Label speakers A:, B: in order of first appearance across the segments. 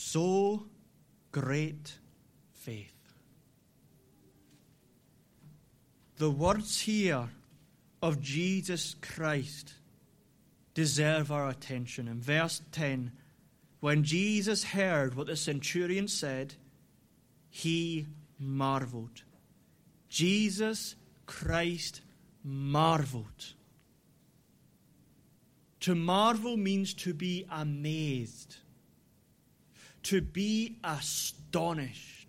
A: so great faith. The words here of Jesus Christ deserve our attention. In verse 10, when Jesus heard what the centurion said, he marveled. Jesus Christ marveled. To marvel means to be amazed, to be astonished.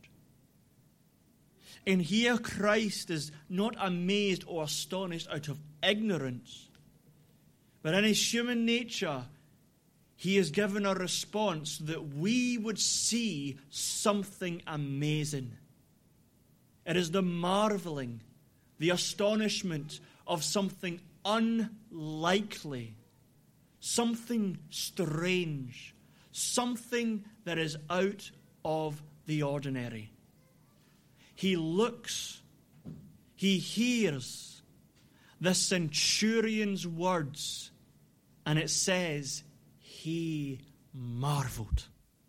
A: And here Christ is not amazed or astonished out of ignorance, but in his human nature, he has given a response that we would see something amazing. It is the marveling, the astonishment of something unlikely, something strange, something that is out of the ordinary. He looks, he hears the centurion's words, and it says, he marveled.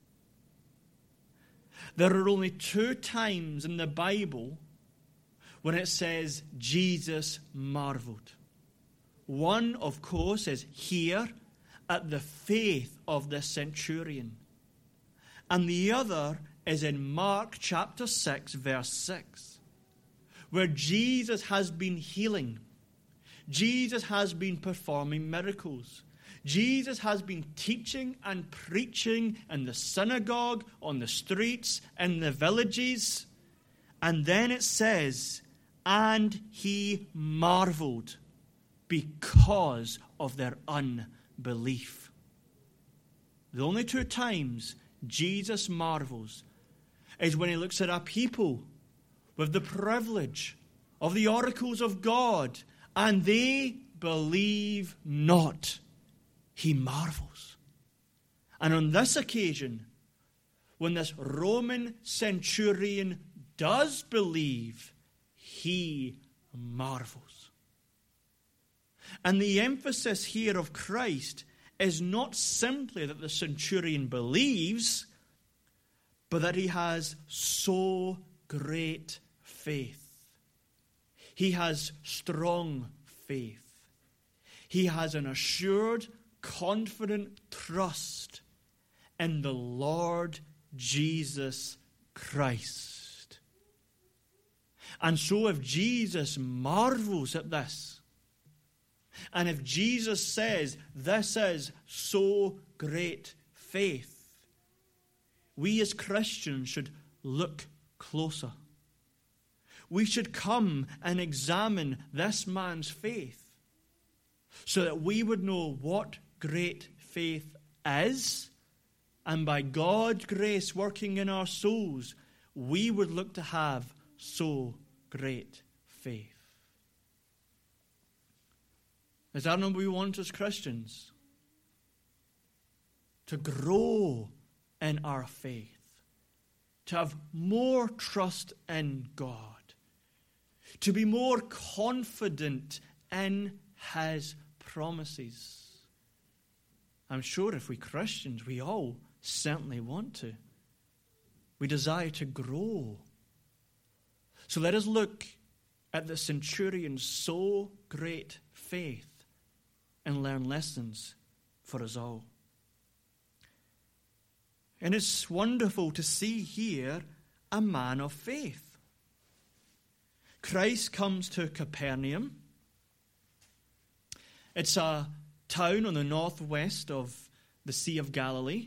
A: There are only 2 times in the Bible when it says Jesus marveled. One, of course, is here at the faith of the centurion. And the other is in Mark chapter 6, verse 6, where Jesus has been healing. Jesus has been performing miracles. Jesus has been teaching and preaching in the synagogue, on the streets, in the villages. And then it says, and he marveled because of their unbelief. The only 2 times Jesus marvels is when he looks at a people with the privilege of the oracles of God, and they believe not. He marvels. And on this occasion, when this Roman centurion does believe, he marvels. And the emphasis here of Christ is not simply that the centurion believes, but that he has so great faith. He has strong faith. He has an assured, confident trust in the Lord Jesus Christ. And so if Jesus marvels at this, and if Jesus says this is so great faith, we as Christians should look closer. We should come and examine this man's faith so that we would know what great faith is, and by God's grace working in our souls, we would look to have so great faith. Is that what we want as Christians? To grow in our faith, to have more trust in God, to be more confident in his promises. I'm sure if we Christians, we all certainly want to. We desire to grow. So let us look at the centurion's so great faith and learn lessons for us all. And it's wonderful to see here a man of faith. Christ comes to Capernaum. It's a town on the northwest of the Sea of Galilee.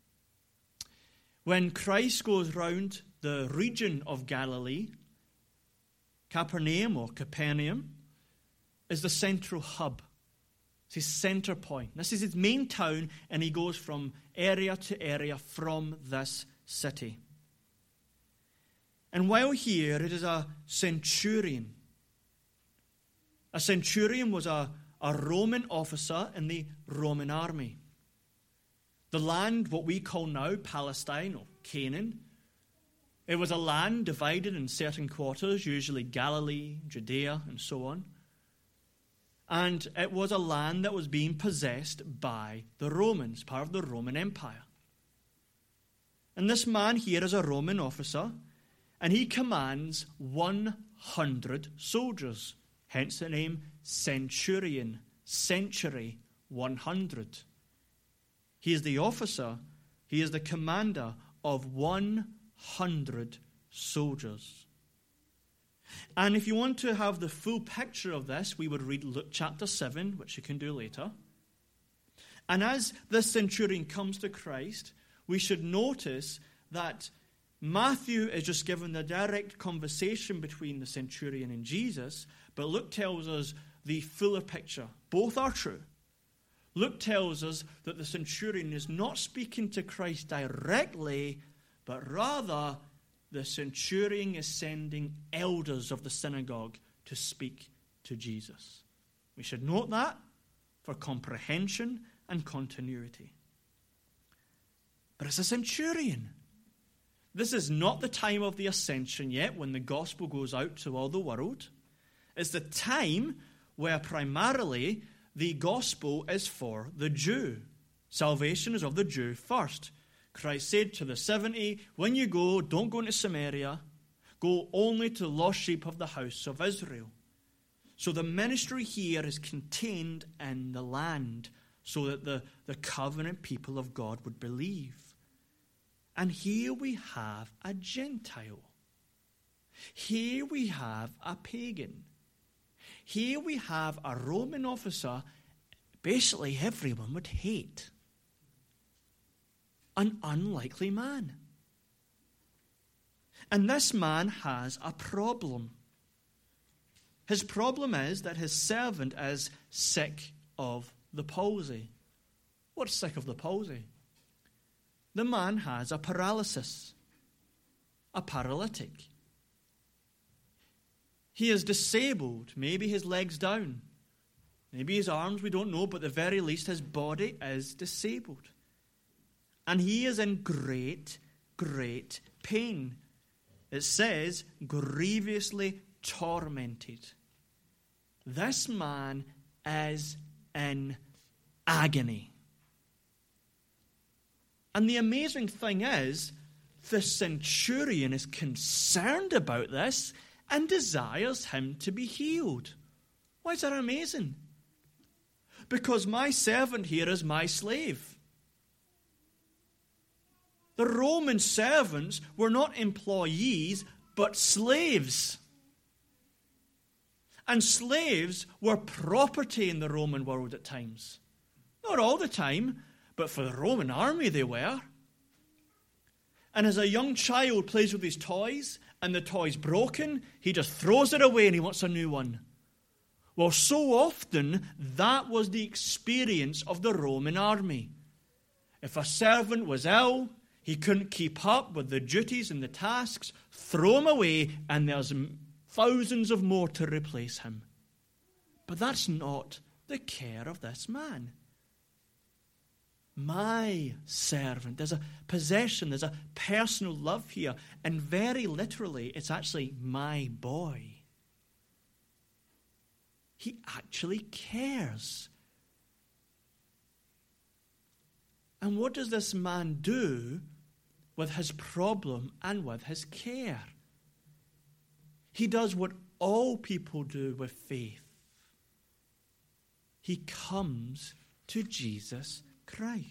A: When Christ goes round the region of Galilee, Capernaum is the central hub. It's his center point. This is his main town, and he goes from area to area from this city. And while here, it is a centurion. A centurion was a Roman officer in the Roman army. The land, what we call now Palestine or Canaan, it was a land divided in certain quarters, usually Galilee, Judea, and so on. And it was a land that was being possessed by the Romans, part of the Roman Empire. And this man here is a Roman officer, and he commands 100 soldiers, hence the name centurion, century, 100. He is the officer, he is the commander of 100 soldiers. And if you want to have the full picture of this, we would read Luke chapter 7, which you can do later. And as this centurion comes to Christ, we should notice that Matthew is just given the direct conversation between the centurion and Jesus, but Luke tells us the fuller picture. Both are true. Luke tells us that the centurion is not speaking to Christ directly, but rather the centurion is sending elders of the synagogue to speak to Jesus. We should note that for comprehension and continuity. But it's a centurion. This is not the time of the ascension yet, when the gospel goes out to all the world. It's the time where primarily the gospel is for the Jew. Salvation is of the Jew first. Christ said to the 70, when you go, don't go into Samaria. Go only to the lost sheep of the house of Israel. So the ministry here is contained in the land, so that the covenant people of God would believe. And here we have a Gentile. Here we have a pagan. Here we have a Roman officer basically everyone would hate. An unlikely man. And this man has a problem. His problem is that his servant is sick of the palsy. What's sick of the palsy? The man has a paralysis, a paralytic. He is disabled, maybe his legs down, maybe his arms, we don't know, but at the very least his body is disabled. And he is in great, great pain. It says, grievously tormented. This man is in agony. And the amazing thing is, the centurion is concerned about this and desires him to be healed. Why is that amazing? Because my servant here is my slave. The Roman servants were not employees, but slaves. And slaves were property in the Roman world at times. Not all the time, but for the Roman army they were. And as a young child plays with his toys, and the toy's broken, he just throws it away and he wants a new one. Well, so often, that was the experience of the Roman army. If a servant was ill, he couldn't keep up with the duties and the tasks, throw him away, and there's thousands of more to replace him. But that's not the care of this man. My servant. There's a possession, there's a personal love here. And very literally, it's actually my boy. He actually cares. And what does this man do with his problem and with his care? He does what all people do with faith. He comes to Jesus Christ.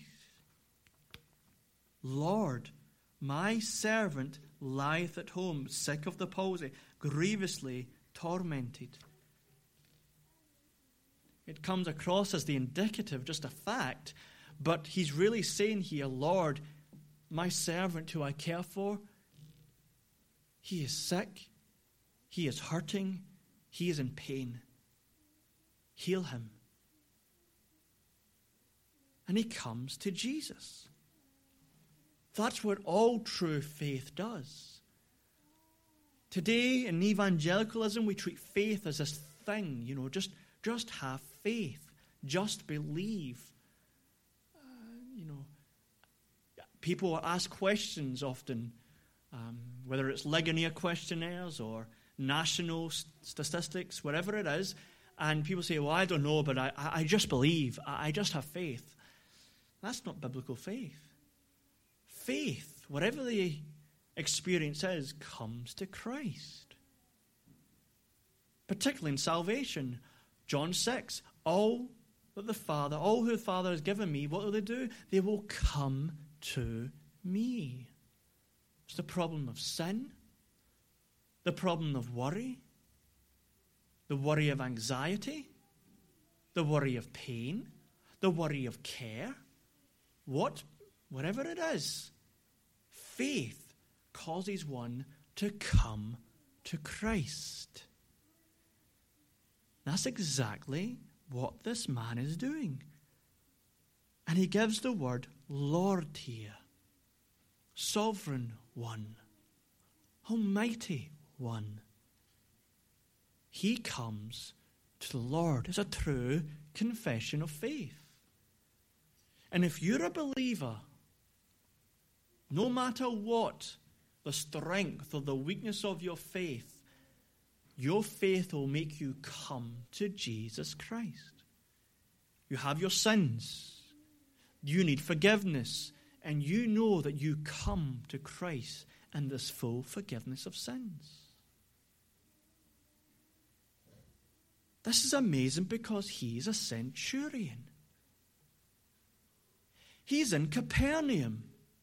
A: Lord, my servant lieth at home, sick of the palsy, grievously tormented. It comes across as the indicative, just a fact, but he's really saying here, Lord, my servant who I care for, he is sick, he is hurting, he is in pain. Heal him. And he comes to Jesus. That's what all true faith does. Today in evangelicalism, we treat faith as this thing, just have faith, just believe. People ask questions often, whether it's Ligonier questionnaires or national statistics, whatever it is, and people say, well, I don't know, but I just believe, I just have faith. That's not biblical faith. Faith whatever the experience is, comes to Christ. Particularly in salvation. John 6, all who the Father has given me, what will they do? They will come to me. It's the problem of sin, the problem of worry, the worry of anxiety, the worry of pain, the worry of care. Whatever it is, faith causes one to come to Christ. That's exactly what this man is doing. And he gives the word Lord here. Sovereign One. Almighty One. He comes to the Lord. It's a true confession of faith. And if you're a believer, no matter what the strength or the weakness of your faith will make you come to Jesus Christ. You have your sins. You need forgiveness. And you know that you come to Christ and this full forgiveness of sins. This is amazing because he's a centurion. He's in Capernaum.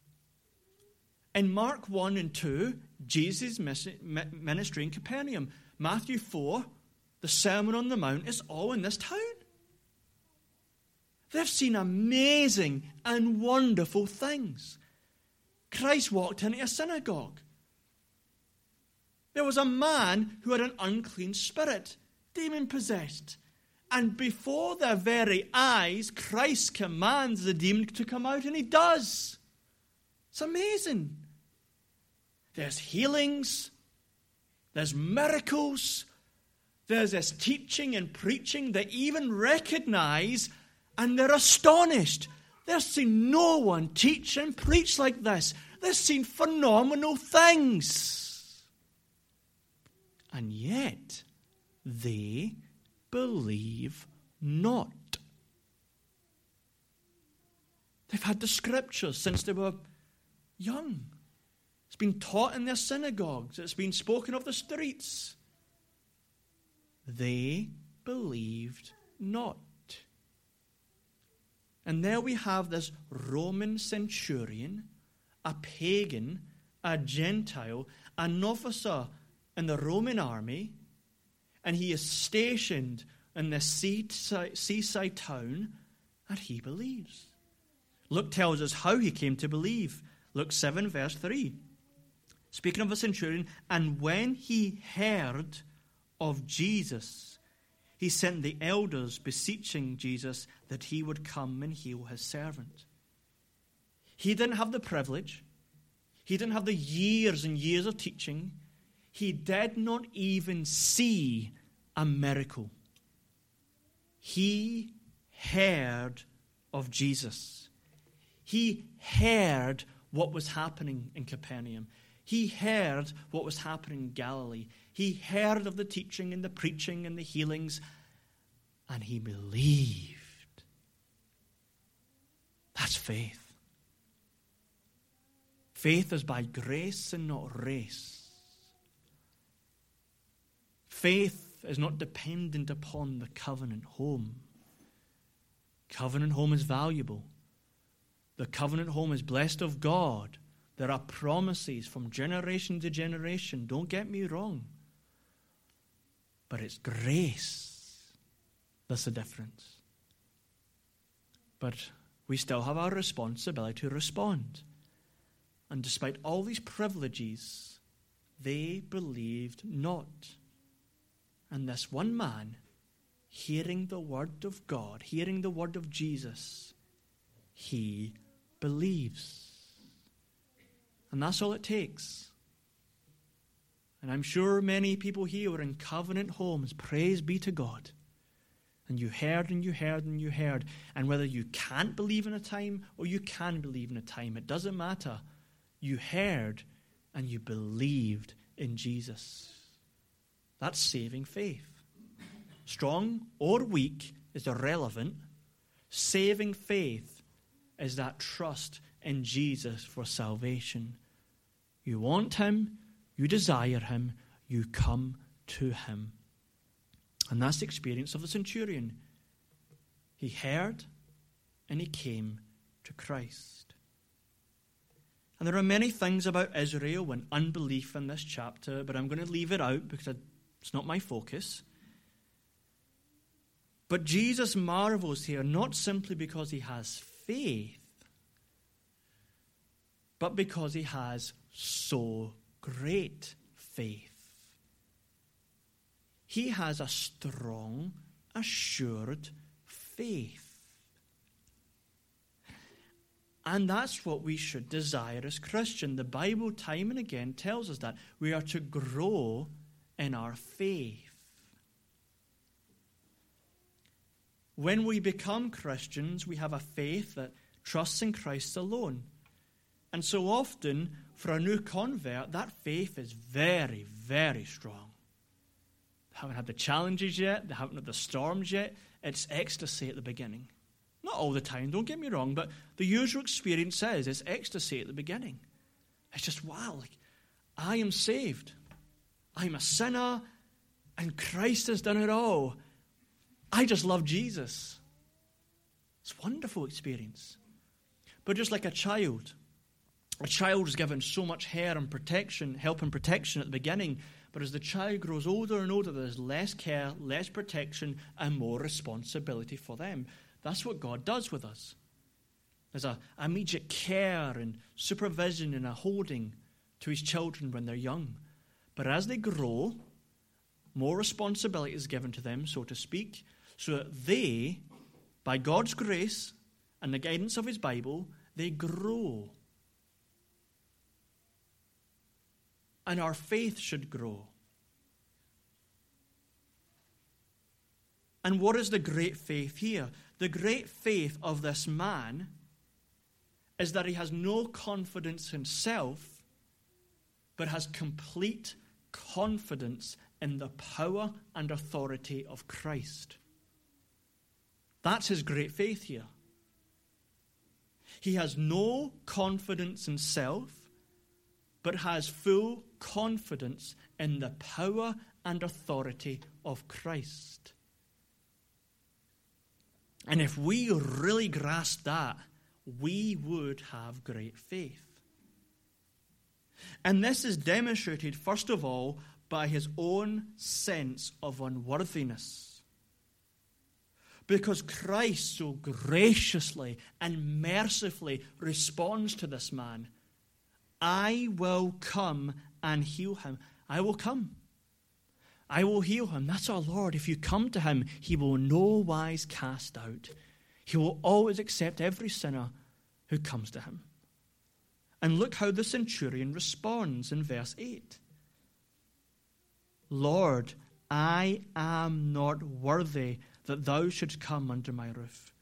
A: In Mark 1 and 2, Jesus' ministry in Capernaum. Matthew 4, the Sermon on the Mount, is all in this town. They've seen amazing and wonderful things. Christ walked into a synagogue. There was a man who had an unclean spirit, demon-possessed. And before their very eyes, Christ commands the demon to come out, and he does. It's amazing. There's healings. There's miracles. There's this teaching and preaching they even recognize, and they're astonished. They've seen no one teach and preach like this. They've seen phenomenal things. And yet, they believe not. They've had the scriptures since they were young. It's been taught in their synagogues. It's been spoken of the streets. They believed not. And there we have this Roman centurion, a pagan, a Gentile, an officer in the Roman army, and he is stationed in this seaside town, and he believes. Luke tells us how he came to believe. Luke 7, verse 3. Speaking of a centurion, and when he heard of Jesus, he sent the elders beseeching Jesus that he would come and heal his servant. He didn't have the privilege. He didn't have the years and years of teaching. He did not even see a miracle. He heard of Jesus. He heard what was happening in Capernaum. He heard what was happening in Galilee. He heard of the teaching and the preaching and the healings, and he believed. That's faith. Faith is by grace and not race. Faith is not dependent upon the covenant home. Covenant home is valuable. The covenant home is blessed of God. There are promises from generation to generation. Don't get me wrong. But it's grace. That's the difference. But we still have our responsibility to respond. And despite all these privileges, they believed not. And this one man, hearing the word of God, hearing the word of Jesus, he believes. And that's all it takes. And I'm sure many people here are in covenant homes. Praise be to God. And you heard and you heard and you heard. And whether you can't believe in a time or you can believe in a time, it doesn't matter. You heard and you believed in Jesus. That's saving faith. Strong or weak is irrelevant. Saving faith is that trust in Jesus for salvation. You want him, you desire him, you come to him. And that's the experience of the centurion. He heard and he came to Christ. And there are many things about Israel and unbelief in this chapter, but I'm going to leave it out because it's not my focus. But Jesus marvels here not simply because he has faith, but because he has so great faith. He has a strong, assured faith. And that's what we should desire as Christians. The Bible time and again tells us that we are to grow in our faith. When we become Christians, we have a faith that trusts in Christ alone. And so often, for a new convert, that faith is very, very strong. They haven't had the challenges yet. They haven't had the storms yet. It's ecstasy at the beginning. Not all the time, don't get me wrong, but the usual experience is it's ecstasy at the beginning. It's just, wow, I am saved. I'm a sinner, and Christ has done it all. I just love Jesus. It's a wonderful experience. But just like a child is given so much help and protection at the beginning, but as the child grows older and older, there's less care, less protection, and more responsibility for them. That's what God does with us. There's an immediate care and supervision and a holding to his children when they're young. But as they grow, more responsibility is given to them, so to speak, so that they, by God's grace and the guidance of his Bible, they grow. And our faith should grow. And what is the great faith here? The great faith of this man is that he has no confidence in himself, but has complete confidence in the power and authority of Christ. That's his great faith here. He has no confidence in self, but has full confidence in the power and authority of Christ. And if we really grasp that, we would have great faith. And this is demonstrated, first of all, by his own sense of unworthiness. Because Christ so graciously and mercifully responds to this man. I will come and heal him. I will come. I will heal him. That's our Lord. If you come to him, he will no wise cast out. He will always accept every sinner who comes to him. And look how the centurion responds in verse 8. Lord, I am not worthy that thou shouldst come under my roof.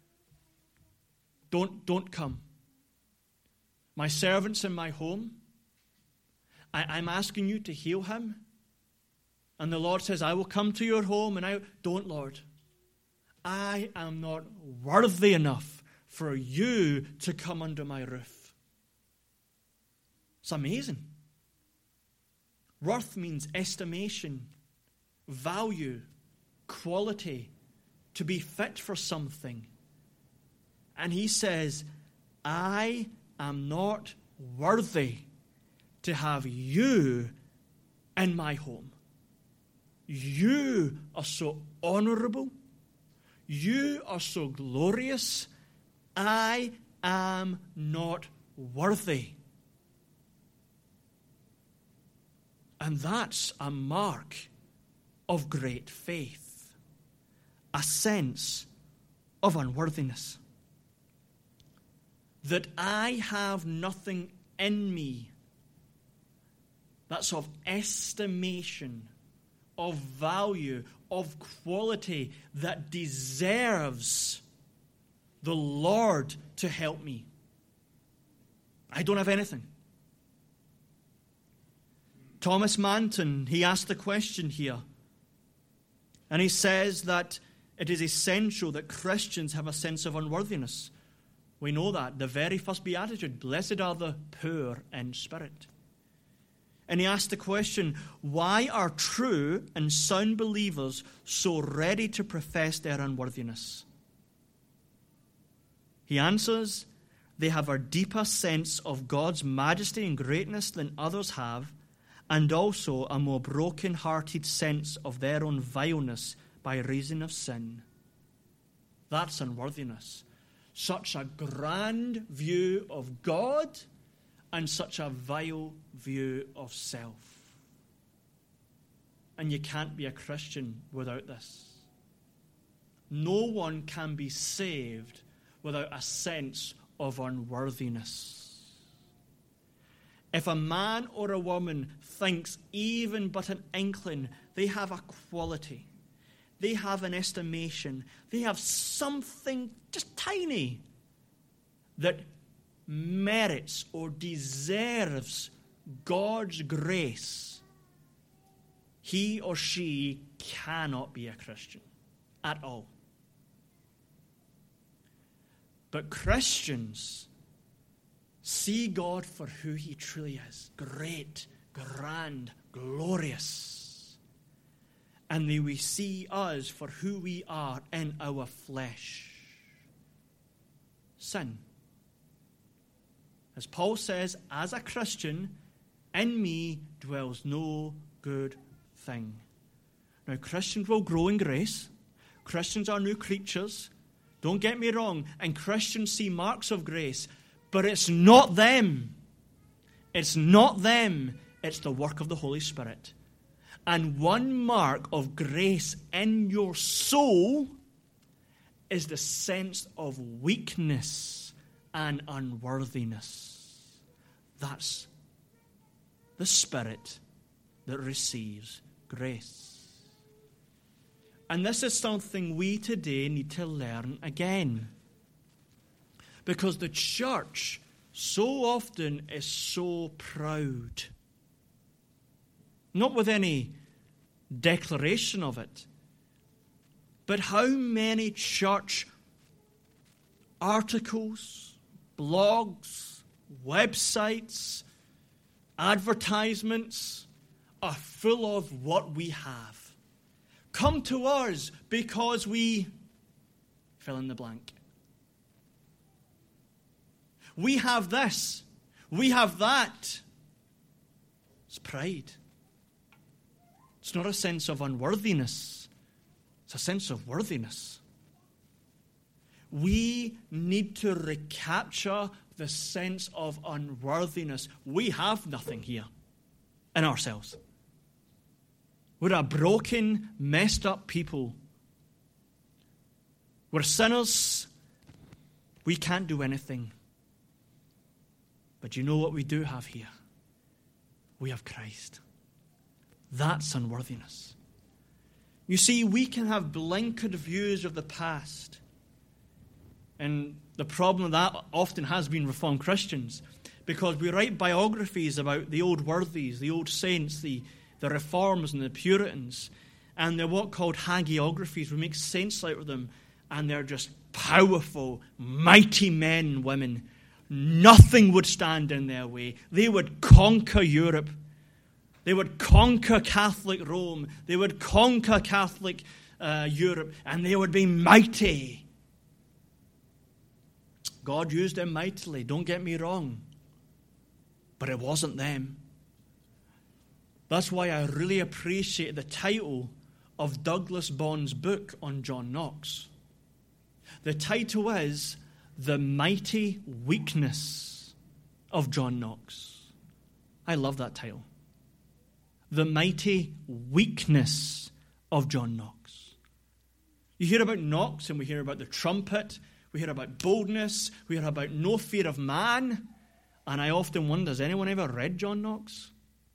A: Don't come. My servant's in my home. I'm asking you to heal him. And the Lord says, I will come to your home. And don't, Lord. I am not worthy enough for you to come under my roof. It's amazing. Worth means estimation, value, quality, to be fit for something. And he says, I am not worthy to have you in my home. You are so honorable. You are so glorious. I am not worthy. And that's a mark of great faith, a sense of unworthiness. That I have nothing in me. That's of estimation, of value, of quality that deserves the Lord to help me. I don't have anything. Thomas Manton, he asked the question here. And he says that it is essential that Christians have a sense of unworthiness. We know that. The very first beatitude, blessed are the poor in spirit. And he asked the question, why are true and sound believers so ready to profess their unworthiness? He answers, they have a deeper sense of God's majesty and greatness than others have, and also a more broken-hearted sense of their own vileness by reason of sin. That's unworthiness. Such a grand view of God and such a vile view of self. And you can't be a Christian without this. No one can be saved without a sense of unworthiness. If a man or a woman thinks even but an inkling they have a quality, they have an estimation, they have something just tiny that merits or deserves God's grace, he or she cannot be a Christian at all. But Christians see God for who he truly is. Great, grand, glorious. And they we see us for who we are in our flesh. Sin. As Paul says, as a Christian, in me dwells no good thing. Now, Christians will grow in grace. Christians are new creatures. Don't get me wrong. And Christians see marks of grace. But it's not them. It's not them. It's the work of the Holy Spirit. And one mark of grace in your soul is the sense of weakness and unworthiness. That's the Spirit that receives grace. And this is something we today need to learn again. Because the church so often is so proud. Not with any declaration of it, but how many church articles, blogs, websites, advertisements are full of what we have. Come to us because we fill in the blank. We have this. We have that. It's pride. It's not a sense of unworthiness. It's a sense of worthiness. We need to recapture the sense of unworthiness. We have nothing here in ourselves. We're a broken, messed up people. We're sinners. We can't do anything. But you know what we do have here? We have Christ. That's unworthiness. You see, we can have blinkered views of the past. And the problem that often has been Reformed Christians, because we write biographies about the old worthies, the old saints, the Reformers and the Puritans, and they're what called hagiographies. We make saints out of them, and they're just powerful, mighty men and women. Nothing would stand in their way. They would conquer Europe. They would conquer Catholic Rome. They would conquer Catholic Europe, and they would be mighty. God used them mightily, don't get me wrong. But it wasn't them. That's why I really appreciate the title of Douglas Bond's book on John Knox. The title is The Mighty Weakness of John Knox. I love that title. The Mighty Weakness of John Knox. You hear about Knox and we hear about the trumpet. We hear about boldness. We hear about no fear of man. And I often wonder, has anyone ever read John Knox?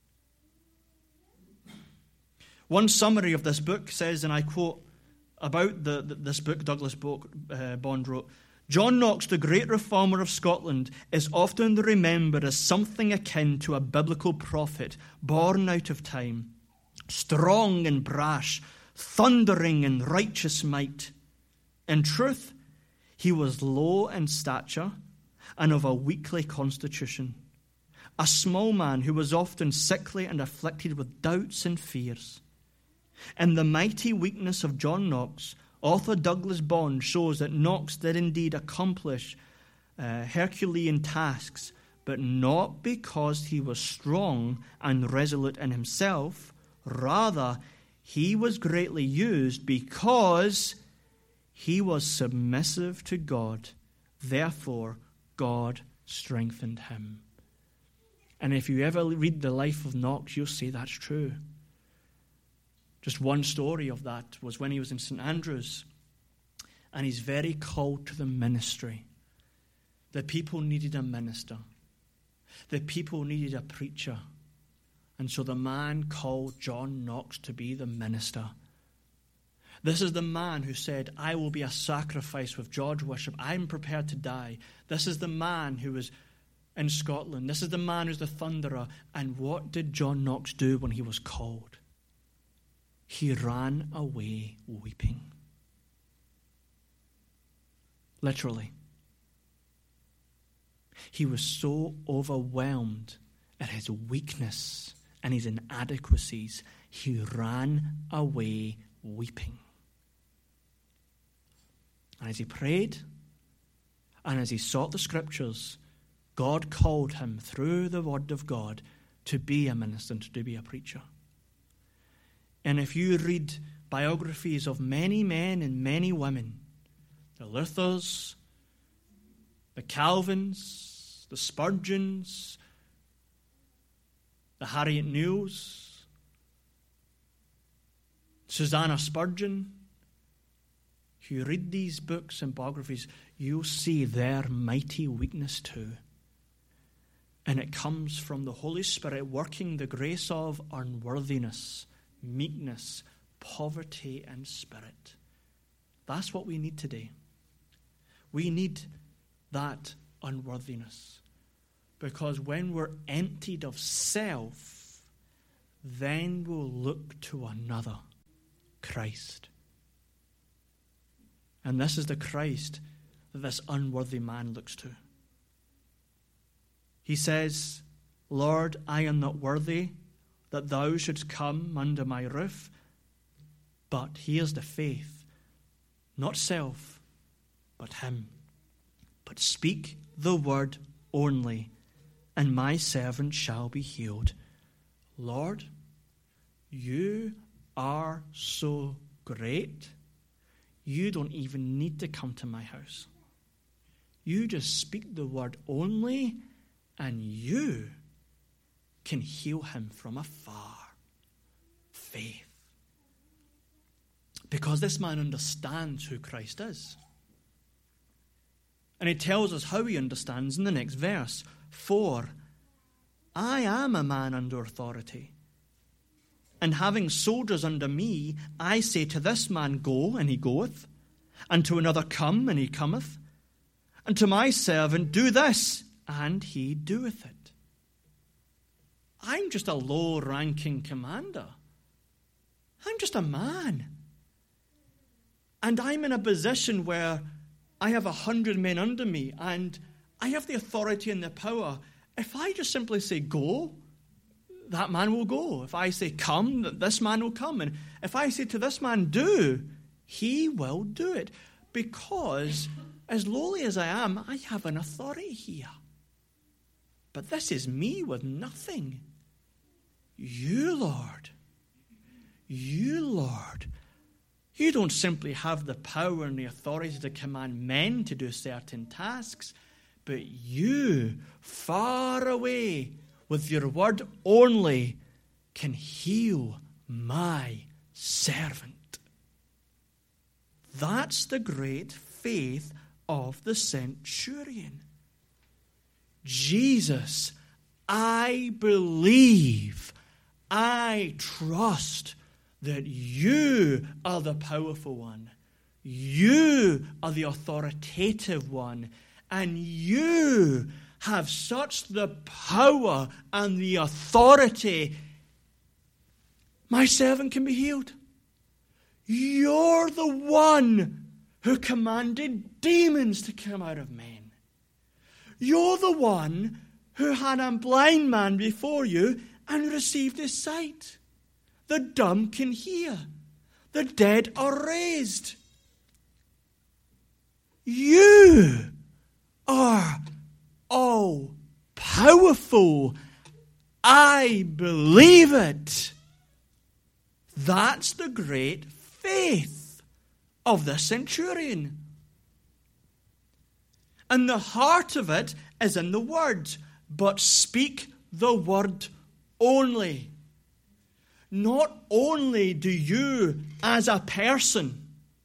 A: One summary of this book says, and I quote, about this book Douglas Bond wrote, John Knox, the great reformer of Scotland, is often remembered as something akin to a biblical prophet born out of time, strong and brash, thundering in righteous might. In truth, He was low in stature and of a weakly constitution, a small man who was often sickly and afflicted with doubts and fears. In the mighty weakness of John Knox, author Douglas Bond shows that Knox did indeed accomplish Herculean tasks, but not because he was strong and resolute in himself. Rather, he was greatly used because he was submissive to God. Therefore, God strengthened him. And if you ever read the life of Knox, you'll see that's true. Just one story of that was when he was in St. Andrews, and he's very called to the ministry. The people needed a minister. The people needed a preacher. And so the man called John Knox to be the minister. This is the man who said, I will be a sacrifice with George Wishart. I'm prepared to die. This is the man who was in Scotland. This is the man who's the thunderer. And what did John Knox do when he was called? He ran away weeping. Literally. He was so overwhelmed at his weakness and his inadequacies, he ran away weeping. And as he prayed, and as he sought the Scriptures, God called him through the Word of God to be a minister and to be a preacher. And if you read biographies of many men and many women, the Luthers, the Calvins, the Spurgeons, the Harriet Neals, Susanna Spurgeon, if you read these books and biographies, you'll see their mighty weakness too. And it comes from the Holy Spirit working the grace of unworthiness, meekness, poverty, and spirit. That's what we need today. We need that unworthiness. Because when we're emptied of self, then we'll look to another, Christ. And this is the Christ that this unworthy man looks to. He says, Lord, I am not worthy that thou shouldst come under my roof. But here's the faith, not self, but him. But speak the word only, and my servant shall be healed. Lord, you are so great, you don't even need to come to my house. You just speak the word only, and you can heal him from afar. Faith. Because this man understands who Christ is. And he tells us how he understands in the next verse. For I am a man under authority, and having soldiers under me, I say to this man, go, and he goeth, and to another, come, and he cometh, and to my servant, do this, and he doeth it. I'm just a low-ranking commander. I'm just a man. And I'm in a position where I have 100 men under me, and I have the authority and the power. If I just simply say, go, that man will go. If I say, come, this man will come. And if I say to this man, do, he will do it. Because, as lowly as I am, I have an authority here. But this is me with nothing. You, Lord, you don't simply have the power and the authority to command men to do certain tasks, but you, far away, with your word only, can heal my servant. That's the great faith of the centurion. Jesus, I believe, I trust that you are the powerful one. You are the authoritative one. And you have such the power and the authority. My servant can be healed. You're the one who commanded demons to come out of men. You're the one who had a blind man before you and received his sight. The dumb can hear. The dead are raised. You are all powerful. I believe it. That's the great faith of the centurion. And the heart of it is in the word. But speak the word only. Not only do you as a person,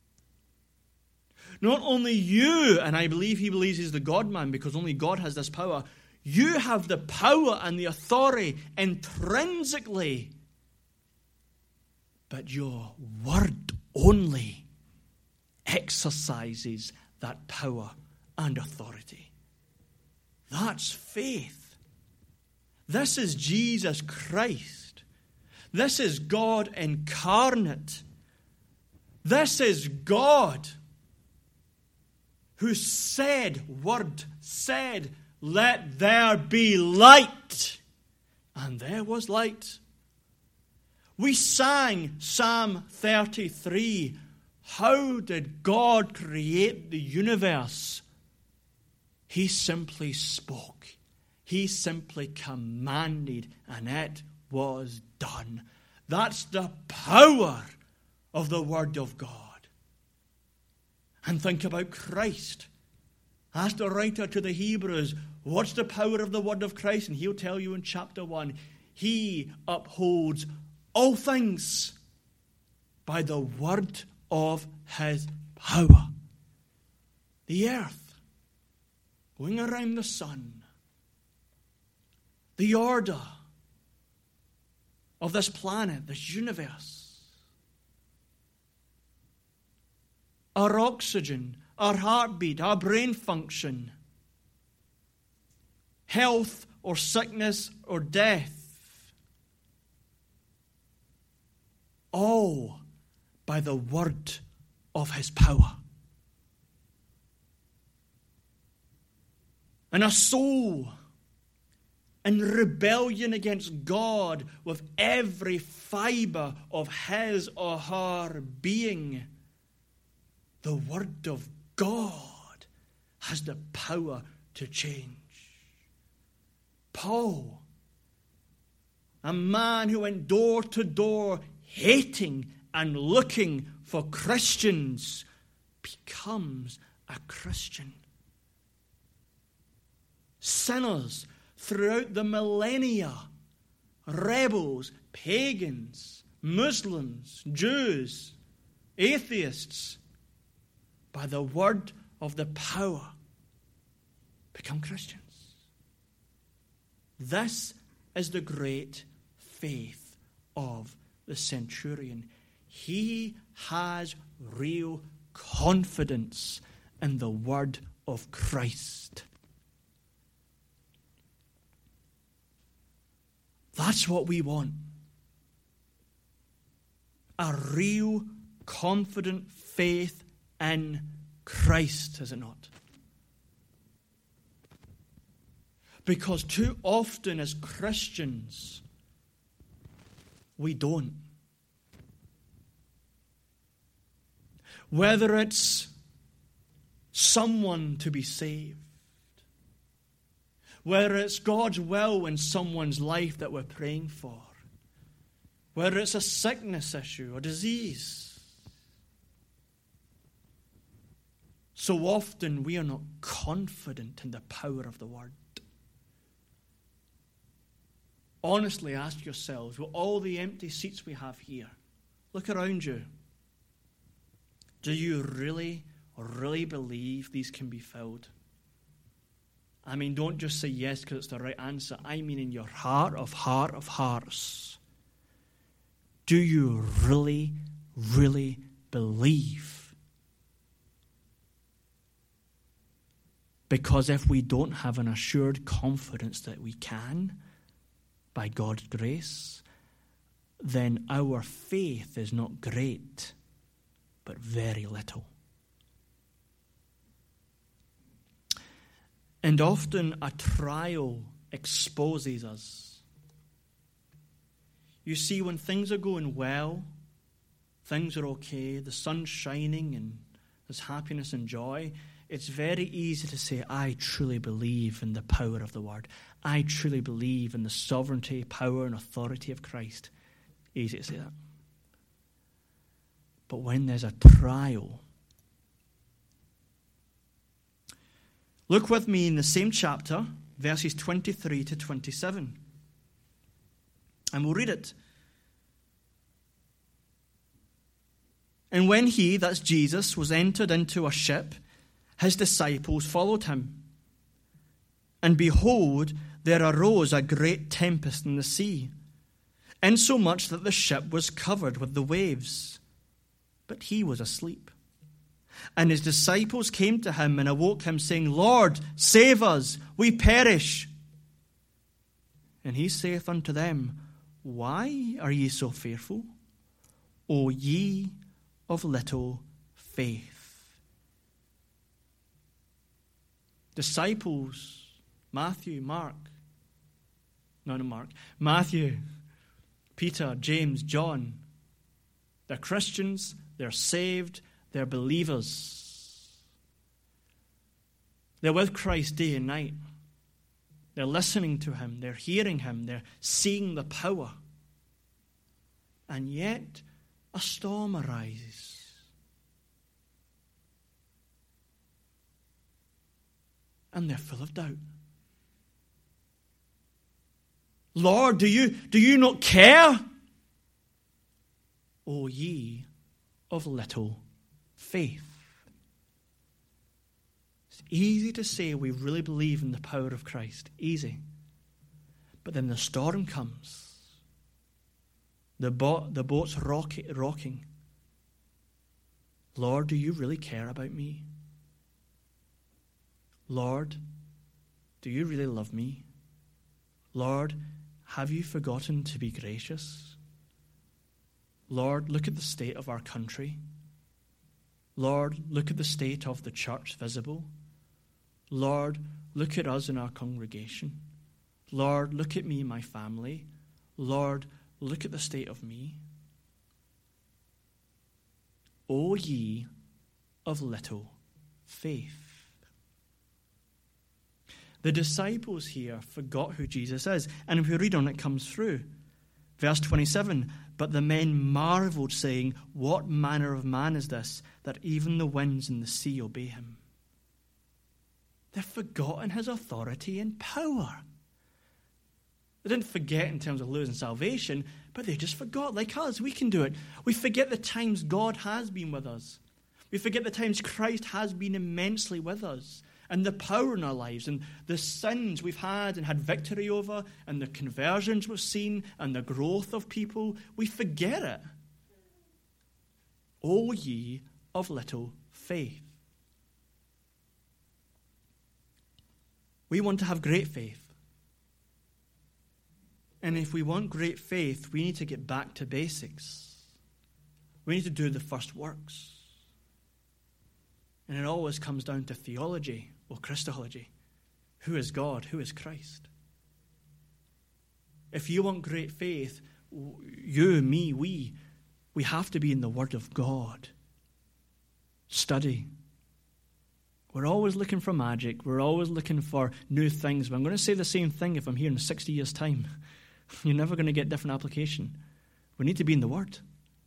A: not only you, and I believe he believes he's the God-man because only God has this power, you have the power and the authority intrinsically, but your word only exercises that power and authority. That's faith. This is Jesus Christ. This is God incarnate. This is God who said, let there be light. And there was light. We sang Psalm 33. How did God create the universe? He simply spoke. He simply commanded, and it was done. That's the power of the Word of God. And think about Christ. Ask the writer to the Hebrews, what's the power of the Word of Christ? And he'll tell you in chapter 1, He upholds all things by the word of His power. The earth going around the sun, the order of this planet, this universe, our oxygen, our heartbeat, our brain function, health or sickness or death, all by the word of His power. And a soul in rebellion against God with every fibre of his or her being, the Word of God has the power to change. Paul, a man who went door to door hating and looking for Christians, becomes a Christian. Sinners throughout the millennia, rebels, pagans, Muslims, Jews, atheists, by the word of the power, become Christians. This is the great faith of the centurion. He has real confidence in the word of Christ. That's what we want. A real, confident faith in Christ, is it not? Because too often as Christians, we don't. Whether it's someone to be saved, whether it's God's will in someone's life that we're praying for, whether it's a sickness issue or disease, so often we are not confident in the power of the Word. Honestly, ask yourselves, with all the empty seats we have here, look around you. Do you really, really believe these can be filled? I mean, don't just say yes because it's the right answer. I mean in your heart of hearts. Do you really, really believe? Because if we don't have an assured confidence that we can, by God's grace, then our faith is not great, but very little. And often a trial exposes us. You see, when things are going well, things are okay, the sun's shining and there's happiness and joy, it's very easy to say, I truly believe in the power of the Word. I truly believe in the sovereignty, power, and authority of Christ. Easy to say that. But when there's a trial, look with me in the same chapter, verses 23 to 27. And we'll read it. And when he, that's Jesus, was entered into a ship, his disciples followed him. And behold, there arose a great tempest in the sea, insomuch that the ship was covered with the waves. But he was asleep. And his disciples came to him and awoke him, saying, Lord, save us, we perish. And he saith unto them, Why are ye so fearful, O ye of little faith? Disciples, Matthew, Peter, James, John, they're Christians, they're saved, they're believers. They're with Christ day and night. They're listening to him, they're hearing him, they're seeing the power. And yet, a storm arises. And they're full of doubt. Lord, do you not care? O ye of little faith. It's easy to say we really believe in the power of Christ. Easy. But then the storm comes. The boat's rocking. Lord, do you really care about me? Lord, do you really love me? Lord, have you forgotten to be gracious? Lord, look at the state of our country. Lord, look at the state of the church visible. Lord, look at us in our congregation. Lord, look at me and my family. Lord, look at the state of me. O ye of little faith. The disciples here forgot who Jesus is. And if we read on, it comes through. Verse 27, But the men marveled, saying, What manner of man is this, that even the winds and the sea obey him? They've forgotten his authority and power. They didn't forget in terms of losing salvation, but they just forgot. Like us, we can do it. We forget the times God has been with us. We forget the times Christ has been immensely with us. And the power in our lives, and the sins we've had and had victory over, and the conversions we've seen, and the growth of people, we forget it. O ye of little faith. We want to have great faith. And if we want great faith, we need to get back to basics. We need to do the first works. And it always comes down to theology or Christology. Who is God? Who is Christ? If you want great faith, you, me, we have to be in the Word of God. Study. We're always looking for magic. We're always looking for new things. But I'm going to say the same thing if I'm here in 60 years' time. You're never going to get different application. We need to be in the Word.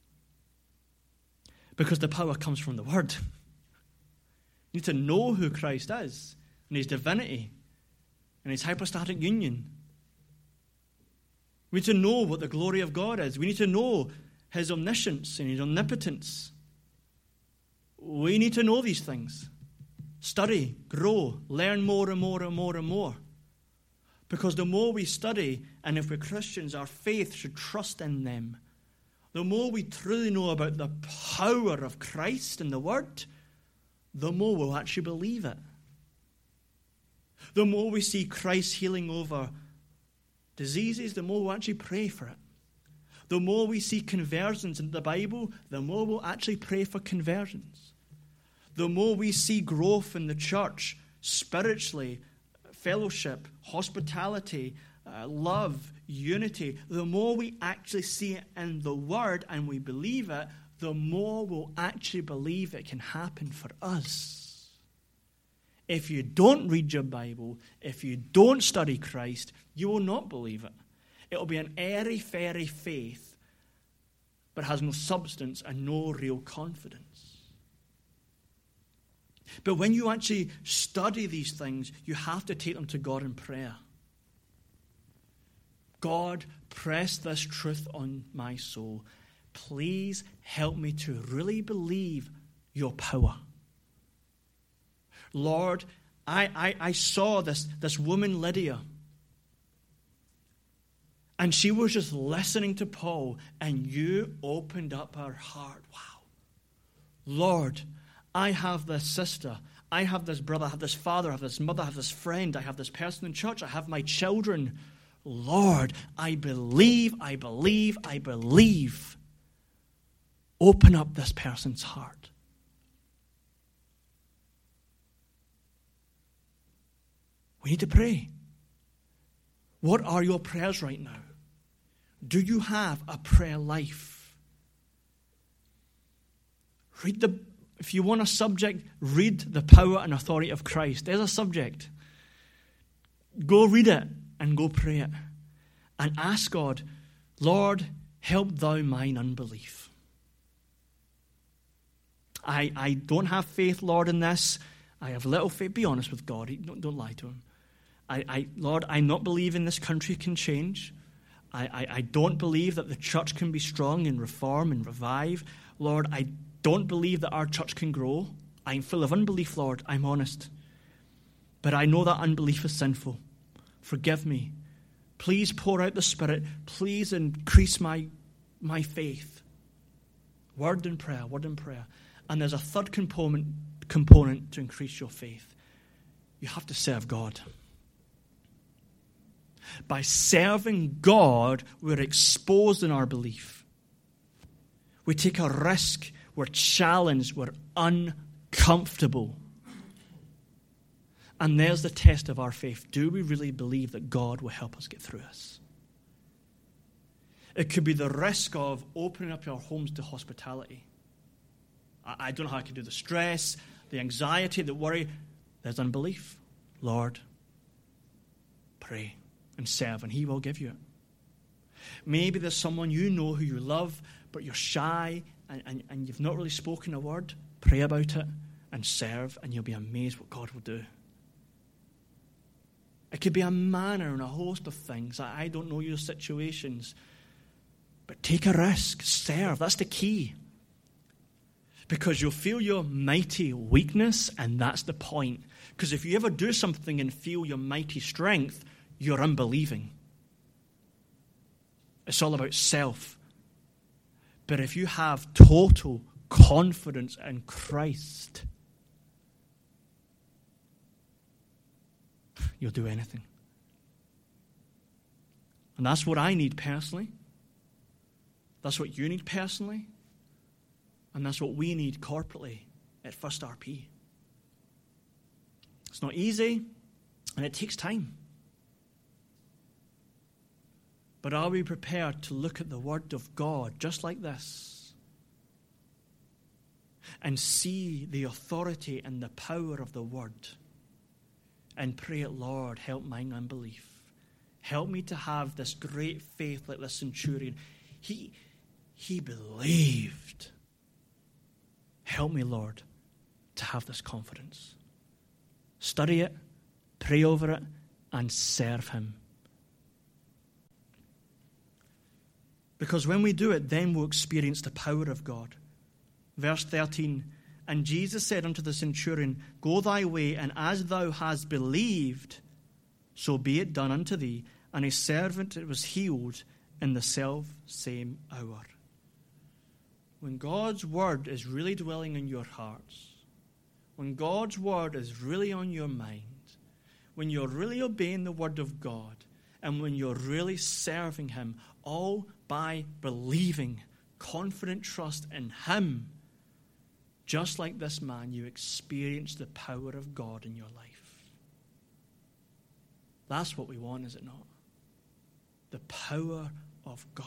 A: Because the power comes from the Word. You need to know who Christ is and his divinity and his hypostatic union. We need to know what the glory of God is. We need to know his omniscience and his omnipotence. We need to know these things. Study, grow, learn more and more and more and more. Because the more we study, and if we're Christians, our faith should trust in them. The more we truly know about the power of Christ and the Word, the more we'll actually believe it. The more we see Christ healing over diseases, the more we'll actually pray for it. The more we see conversions in the Bible, the more we'll actually pray for conversions. The more we see growth in the church spiritually fellowship, hospitality, love, unity, the more we actually see it in the Word and we believe it, the more we'll actually believe it can happen for us. If you don't read your Bible, if you don't study Christ, you will not believe it. It'll be an airy-fairy faith, but has no substance and no real confidence. But when you actually study these things, you have to take them to God in prayer. God, press this truth on my soul. Please help me to really believe your power. Lord, I saw this woman, Lydia, and she was just listening to Paul, and you opened up her heart. Wow. Lord, I have this sister, I have this brother, I have this father, I have this mother, I have this friend, I have this person in church, I have my children. Lord, I believe. Open up this person's heart. We need to pray. What are your prayers right now? Do you have a prayer life? If you want a subject, read The Power and Authority of Christ. There's a subject. Go read it and go pray it. And ask God, Lord, help thou mine unbelief. I don't have faith, Lord, in this. I have little faith. Be honest with God. Don't lie to him. Lord, I'm not believing this country can change. I don't believe that the church can be strong and reform and revive. Lord, I don't believe that our church can grow. I'm full of unbelief, Lord. I'm honest. But I know that unbelief is sinful. Forgive me. Please pour out the Spirit. Please increase my faith. Word and prayer. And there's a third component to increase your faith. You have to serve God. By serving God, we're exposed in our belief. We take a risk. We're challenged. We're uncomfortable. And there's the test of our faith. Do we really believe that God will help us get through this? It could be the risk of opening up our homes to hospitality. I don't know how I can do the stress, the anxiety, the worry. There's unbelief. Lord, pray and serve, and He will give you it. Maybe there's someone you know who you love, but you're shy and you've not really spoken a word. Pray about it and serve, and you'll be amazed what God will do. It could be a manner and a host of things. I don't know your situations, but take a risk. Serve. That's the key. Because you'll feel your mighty weakness, and that's the point. Because if you ever do something and feel your mighty strength, you're unbelieving. It's all about self. But if you have total confidence in Christ, you'll do anything. And that's what I need personally. That's what you need personally. And that's what we need corporately at First RP. It's not easy, and it takes time. But are we prepared to look at the Word of God just like this and see the authority and the power of the Word and pray, Lord, help mine unbelief. Help me to have this great faith like this centurion. He believed. Help me, Lord, to have this confidence. Study it, pray over it, and serve Him. Because when we do it, then we'll experience the power of God. Verse 13, and Jesus said unto the centurion, Go thy way, and as thou hast believed, so be it done unto thee. And his servant was healed in the self-same hour. When God's word is really dwelling in your hearts, when God's word is really on your mind, when you're really obeying the word of God, and when you're really serving Him, all by believing, confident trust in Him, just like this man, you experience the power of God in your life. That's what we want, is it not? The power of God.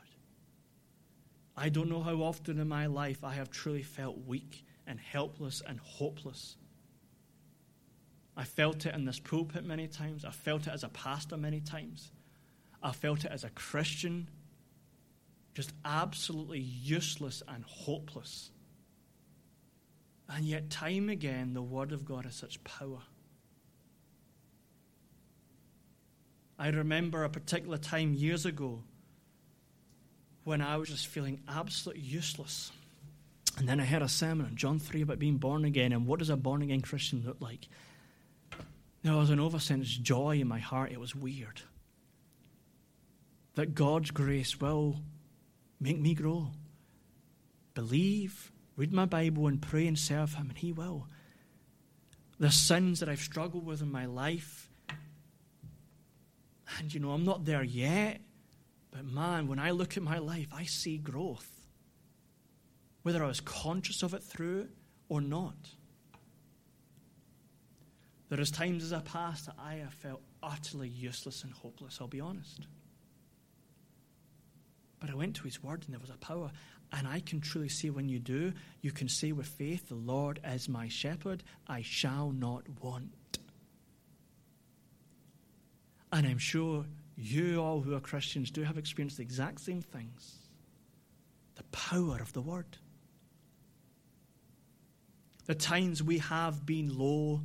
A: I don't know how often in my life I have truly felt weak and helpless and hopeless. I felt it in this pulpit many times. I felt it as a pastor many times. I felt it as a Christian, just absolutely useless and hopeless. And yet, time again, the Word of God has such power. I remember a particular time years ago when I was just feeling absolutely useless. And then I heard a sermon on John 3 about being born again, and what does a born-again Christian look like? There was an oversense joy in my heart. It was weird. That God's grace will make me grow. Believe, read my Bible, and pray and serve Him, and He will. The sins that I've struggled with in my life, and I'm not there yet, but man, when I look at my life, I see growth. Whether I was conscious of it through it or not. There is times as a pastor I have felt utterly useless and hopeless, I'll be honest. But I went to His Word and there was a power. And I can truly see when you do, you can say with faith, the Lord is my shepherd, I shall not want. And I'm sure you all who are Christians do have experienced the exact same things. The power of the Word. The times we have been low,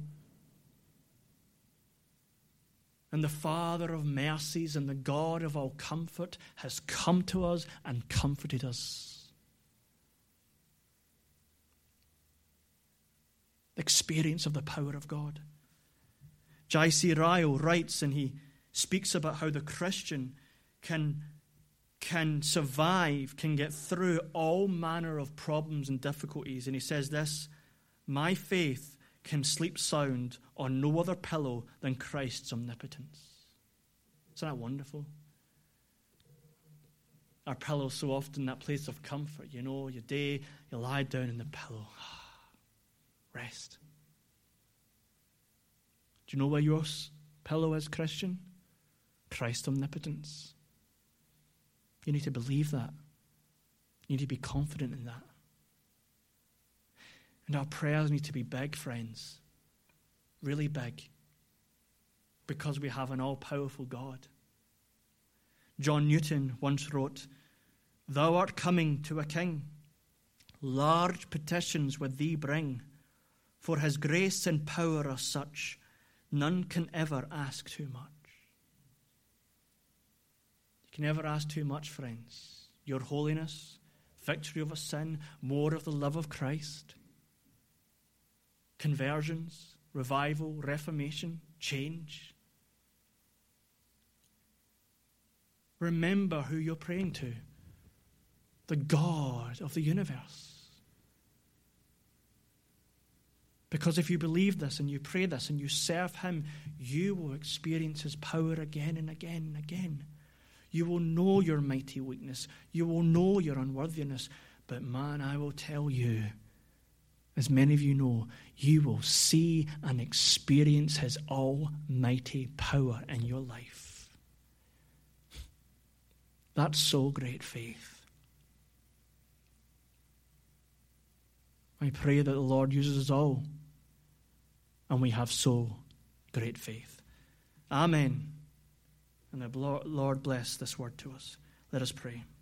A: and the Father of mercies and the God of all comfort has come to us and comforted us. The experience of the power of God. J.C. Ryle writes, and he speaks about how the Christian can survive, can get through all manner of problems and difficulties. And he says this, my faith can sleep sound on no other pillow than Christ's omnipotence. Isn't that wonderful? Our pillow's so often that place of comfort. Your day, you lie down in the pillow. Rest. Do you know where your pillow is, Christian? Christ's omnipotence. You need to believe that. You need to be confident in that. And our prayers need to be big, friends. Really big. Because we have an all-powerful God. John Newton once wrote, Thou art coming to a king. Large petitions with thee bring. For his grace and power are such, none can ever ask too much. You can never ask too much, friends. Your holiness, victory over sin, more of the love of Christ, conversions, revival, reformation, change. Remember who you're praying to. The God of the universe. Because if you believe this and you pray this and you serve Him, you will experience His power again and again and again. You will know your mighty weakness. You will know your unworthiness. But man, I will tell you, as many of you know, you will see and experience His almighty power in your life. That's so great faith. I pray that the Lord uses us all, and we have so great faith. Amen. And the Lord bless this word to us. Let us pray.